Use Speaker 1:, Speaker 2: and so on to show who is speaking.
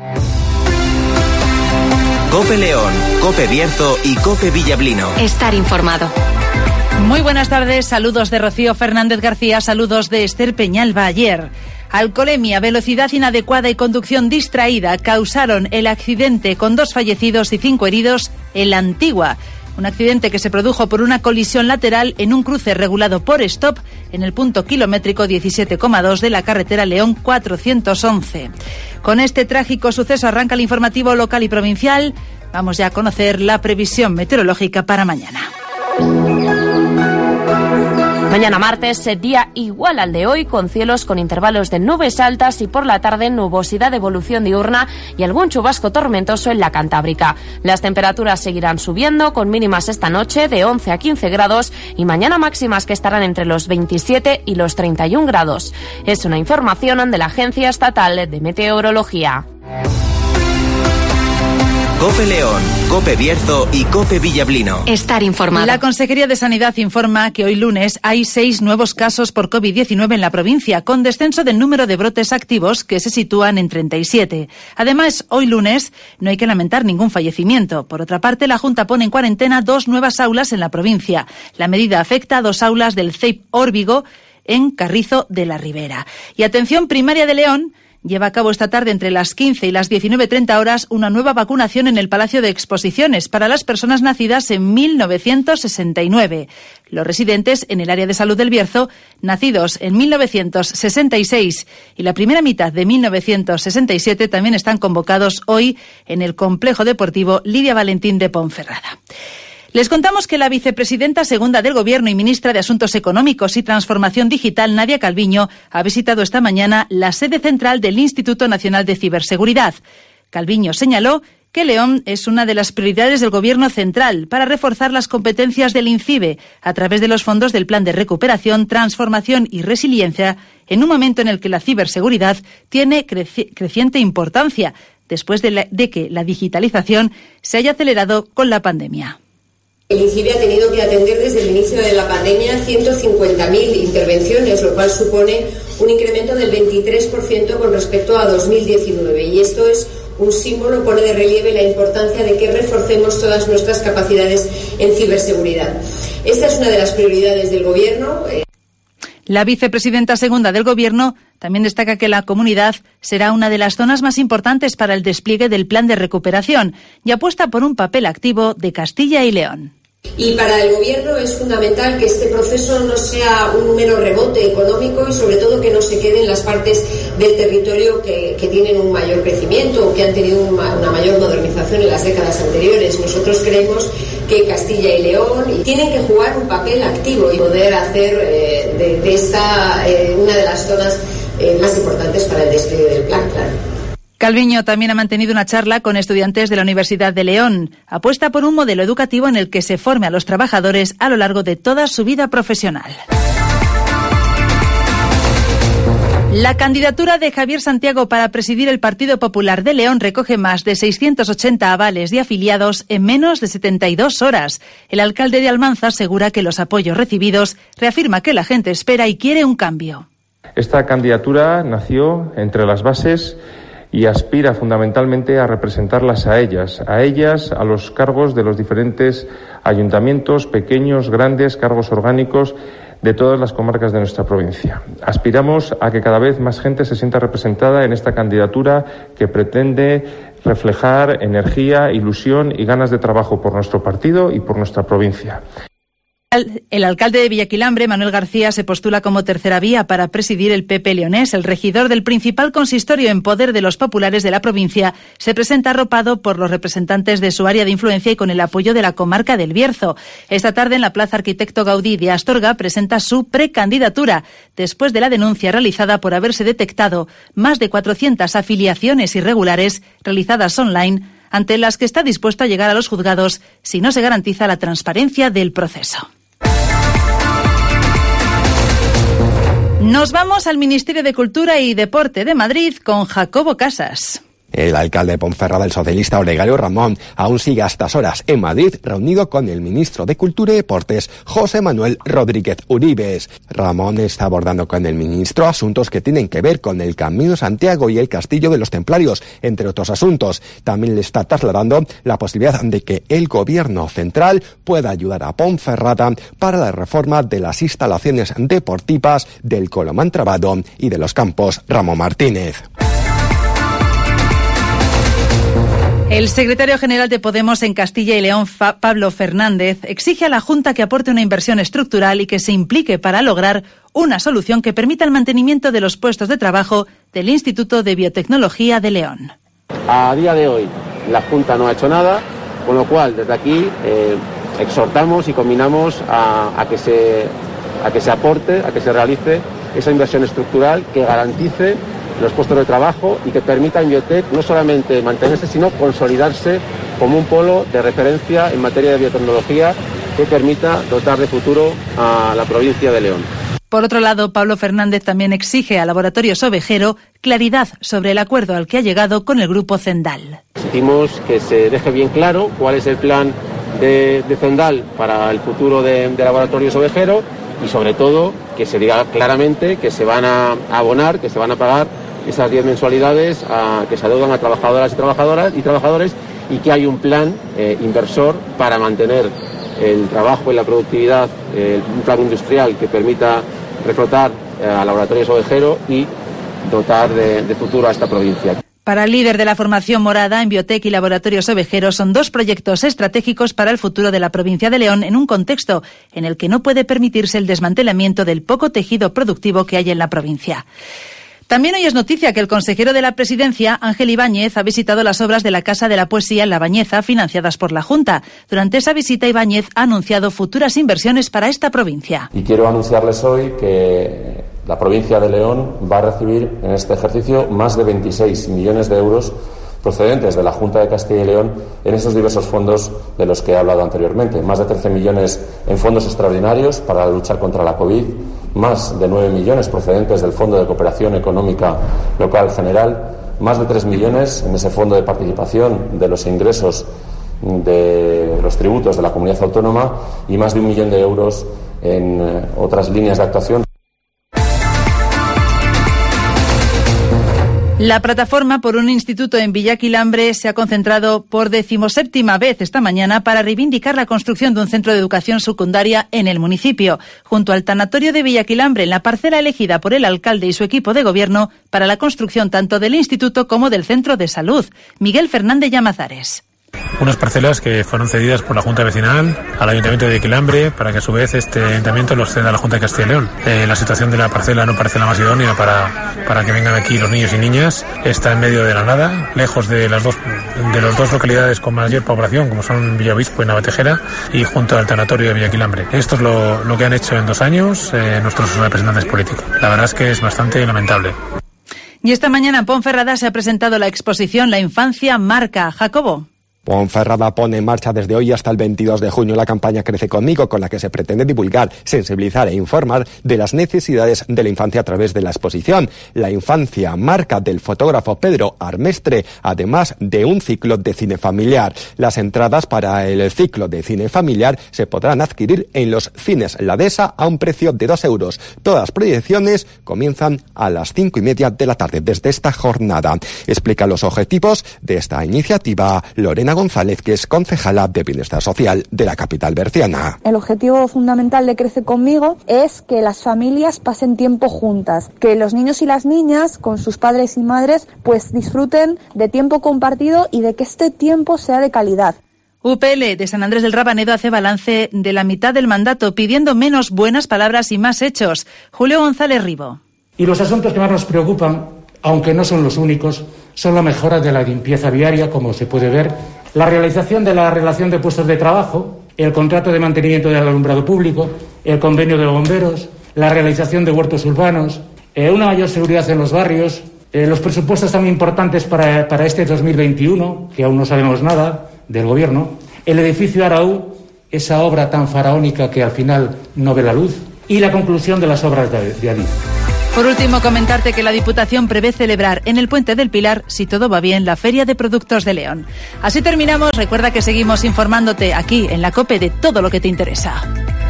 Speaker 1: COPE León, COPE Bierzo y COPE Villablino.
Speaker 2: Estar informado.
Speaker 3: Muy buenas tardes, saludos de Rocío Fernández García, saludos de Esther Peñalba. Ayer, alcoholemia, velocidad inadecuada y conducción distraída causaron el accidente con 2 fallecidos y 5 heridos en La Antigua. Un accidente que se produjo por una colisión lateral en un cruce regulado por stop en el punto kilométrico 17,2 de la carretera León 411. Con este trágico suceso arranca el informativo local y provincial. Vamos ya a conocer la previsión meteorológica para mañana.
Speaker 4: Mañana martes, día igual al de hoy, con cielos con intervalos de nubes altas y por la tarde nubosidad de evolución diurna y algún chubasco tormentoso en la Cantábrica. Las temperaturas seguirán subiendo, con mínimas esta noche de 11 a 15 grados y mañana máximas que estarán entre los 27 y los 31 grados. Es una información de la Agencia Estatal de Meteorología.
Speaker 1: COPE León, COPE Bierzo y COPE Villablino.
Speaker 2: Estar informado.
Speaker 3: La Consejería de Sanidad informa que hoy lunes hay 6 nuevos casos por COVID-19 en la provincia, con descenso del número de brotes activos que se sitúan en 37. Además, hoy lunes no hay que lamentar ningún fallecimiento. Por otra parte, la Junta pone en cuarentena 2 nuevas aulas en la provincia. La medida afecta a 2 aulas del CEIP Órbigo en Carrizo de la Ribera. Y atención primaria de León. Lleva a cabo esta tarde entre las 15 y las 19:30 horas una nueva vacunación en el Palacio de Exposiciones para las personas nacidas en 1969. Los residentes en el área de salud del Bierzo, nacidos en 1966 y la primera mitad de 1967, también están convocados hoy en el Complejo Deportivo Lidia Valentín de Ponferrada. Les contamos que la vicepresidenta segunda del Gobierno y ministra de Asuntos Económicos y Transformación Digital, Nadia Calviño, ha visitado esta mañana la sede central del Instituto Nacional de Ciberseguridad. Calviño señaló que León es una de las prioridades del Gobierno central para reforzar las competencias del INCIBE a través de los fondos del Plan de Recuperación, Transformación y Resiliencia, en un momento en el que la ciberseguridad tiene creciente importancia, después de que la digitalización se haya acelerado con la pandemia.
Speaker 5: El INCIBE ha tenido que atender desde el inicio de la pandemia 150.000 intervenciones, lo cual supone un incremento del 23% con respecto a 2019. Y esto es un símbolo, pone de relieve la importancia de que reforcemos todas nuestras capacidades en ciberseguridad. Esta es una de las prioridades del Gobierno.
Speaker 3: La vicepresidenta segunda del Gobierno también destaca que la comunidad será una de las zonas más importantes para el despliegue del plan de recuperación y apuesta por un papel activo de Castilla y León.
Speaker 5: Y para el Gobierno es fundamental que este proceso no sea un mero rebote económico y sobre todo que no se queden las partes del territorio que tienen un mayor crecimiento o que han tenido una mayor modernización en las décadas anteriores. Nosotros creemos que Castilla y León tienen que jugar un papel activo y poder hacer de esta una de las zonas más importantes para el despliegue del plan, claro.
Speaker 3: Calviño también ha mantenido una charla con estudiantes de la Universidad de León. Apuesta por un modelo educativo en el que se forme a los trabajadores a lo largo de toda su vida profesional. La candidatura de Javier Santiago para presidir el Partido Popular de León recoge más de 680 avales de afiliados en menos de 72 horas. El alcalde de Almanza asegura que los apoyos recibidos reafirma que la gente espera y quiere un cambio.
Speaker 6: Esta candidatura nació entre las bases y aspira fundamentalmente a representarlas a ellas, a los cargos de los diferentes ayuntamientos, pequeños, grandes, cargos orgánicos de todas las comarcas de nuestra provincia. Aspiramos a que cada vez más gente se sienta representada en esta candidatura que pretende reflejar energía, ilusión y ganas de trabajo por nuestro partido y por nuestra provincia.
Speaker 3: El alcalde de Villaquilambre, Manuel García, se postula como tercera vía para presidir el PP leonés. El regidor del principal consistorio en poder de los populares de la provincia se presenta arropado por los representantes de su área de influencia y con el apoyo de la comarca del Bierzo. Esta tarde en la Plaza Arquitecto Gaudí de Astorga presenta su precandidatura después de la denuncia realizada por haberse detectado más de 400 afiliaciones irregulares realizadas online, ante las que está dispuesto a llegar a los juzgados si no se garantiza la transparencia del proceso. Nos vamos al Ministerio de Cultura y Deporte de Madrid con Jacobo Casas.
Speaker 2: El alcalde de Ponferrada, el socialista Olegario Ramón, aún sigue a estas horas en Madrid, reunido con el ministro de Cultura y Deportes, José Manuel Rodríguez Uribes. Ramón está abordando con el ministro asuntos que tienen que ver con el Camino de Santiago y el Castillo de los Templarios, entre otros asuntos. También le está trasladando la posibilidad de que el gobierno central pueda ayudar a Ponferrada para la reforma de las instalaciones deportivas del Colomán Trabado y de los campos Ramón Martínez.
Speaker 3: El secretario general de Podemos en Castilla y León, Pablo Fernández, exige a la Junta que aporte una inversión estructural y que se implique para lograr una solución que permita el mantenimiento de los puestos de trabajo del Instituto de Biotecnología de León.
Speaker 7: A día de hoy la Junta no ha hecho nada, con lo cual desde aquí exhortamos y combinamos a que se aporte, a que se realice esa inversión estructural que garantice los puestos de trabajo y que permita en Biotech no solamente mantenerse, sino consolidarse como un polo de referencia en materia de biotecnología que permita dotar de futuro a la provincia de León.
Speaker 3: Por otro lado, Pablo Fernández también exige a Laboratorios Ovejero claridad sobre el acuerdo al que ha llegado con el grupo Zendal.
Speaker 7: Exigimos que se deje bien claro cuál es el plan de Zendal para el futuro de Laboratorios Ovejero y sobre todo que se diga claramente que se van a abonar, que se van a pagar esas 10 mensualidades que se adeudan a trabajadoras y trabajadores y que hay un plan inversor para mantener el trabajo y la productividad, un plan industrial que permita reflotar a Laboratorios Ovejero y dotar de futuro a esta provincia.
Speaker 3: Para el líder de la formación morada, en Biotech y Laboratorios Ovejero son dos proyectos estratégicos para el futuro de la provincia de León en un contexto en el que no puede permitirse el desmantelamiento del poco tejido productivo que hay en la provincia. También hoy es noticia que el consejero de la Presidencia, Ángel Ibáñez, ha visitado las obras de la Casa de la Poesía en La Bañeza, financiadas por la Junta. Durante esa visita, Ibáñez ha anunciado futuras inversiones para esta provincia.
Speaker 8: Y quiero anunciarles hoy que la provincia de León va a recibir en este ejercicio más de 26 millones de euros procedentes de la Junta de Castilla y León en esos diversos fondos de los que he hablado anteriormente. Más de 13 millones en fondos extraordinarios para la lucha contra la COVID, más de 9 millones procedentes del Fondo de Cooperación Económica Local General, más de 3 millones en ese fondo de participación de los ingresos de los tributos de la comunidad autónoma y más de 1 millón de euros en otras líneas de actuación.
Speaker 3: La plataforma por un instituto en Villaquilambre se ha concentrado por 17ª vez esta mañana para reivindicar la construcción de un centro de educación secundaria en el municipio, junto al tanatorio de Villaquilambre, en la parcela elegida por el alcalde y su equipo de gobierno para la construcción tanto del instituto como del centro de salud. Miguel Fernández Llamazares.
Speaker 9: Unas parcelas que fueron cedidas por la Junta Vecinal al Ayuntamiento de Villaquilambre para que a su vez este Ayuntamiento los ceda a la Junta de Castilla y León. La situación de la parcela no parece la más idónea para que vengan aquí los niños y niñas. Está en medio de la nada, lejos de las dos localidades con mayor población, como son Villaobispo y Navatejera, y junto al tanatorio de Villaquilambre. Esto es lo que han hecho en 2 años nuestros representantes políticos. La verdad es que es bastante lamentable.
Speaker 3: Y esta mañana en Ponferrada se ha presentado la exposición La Infancia Marca. Jacobo.
Speaker 2: Ponferrada pone en marcha desde hoy hasta el 22 de junio la campaña Crece Conmigo, con la que se pretende divulgar, sensibilizar e informar de las necesidades de la infancia a través de la exposición. La Infancia Marca, del fotógrafo Pedro Armestre, además de un ciclo de cine familiar. Las entradas para el ciclo de cine familiar se podrán adquirir en los cines La Dehesa a un precio de 2 euros. Todas las proyecciones comienzan a las 5:30 de la tarde desde esta jornada. Explica los objetivos de esta iniciativa Lorena González, que es concejala de Bienestar Social de la capital berciana.
Speaker 10: El objetivo fundamental de Crece Conmigo es que las familias pasen tiempo juntas, que los niños y las niñas con sus padres y madres pues disfruten de tiempo compartido y de que este tiempo sea de calidad.
Speaker 3: UPL de San Andrés del Rabanedo hace balance de la mitad del mandato, pidiendo menos buenas palabras y más hechos. Julio González Ribo.
Speaker 11: Y los asuntos que más nos preocupan, aunque no son los únicos, son la mejora de la limpieza viaria, como se puede ver, la realización de la relación de puestos de trabajo, el contrato de mantenimiento del alumbrado público, el convenio de bomberos, la realización de huertos urbanos, una mayor seguridad en los barrios, los presupuestos tan importantes para este 2021, que aún no sabemos nada del Gobierno, el edificio Araú, esa obra tan faraónica que al final no ve la luz, y la conclusión de las obras de Adif.
Speaker 3: Por último, comentarte que la Diputación prevé celebrar en el Puente del Pilar, si todo va bien, la Feria de Productos de León. Así terminamos. Recuerda que seguimos informándote aquí en la COPE de todo lo que te interesa.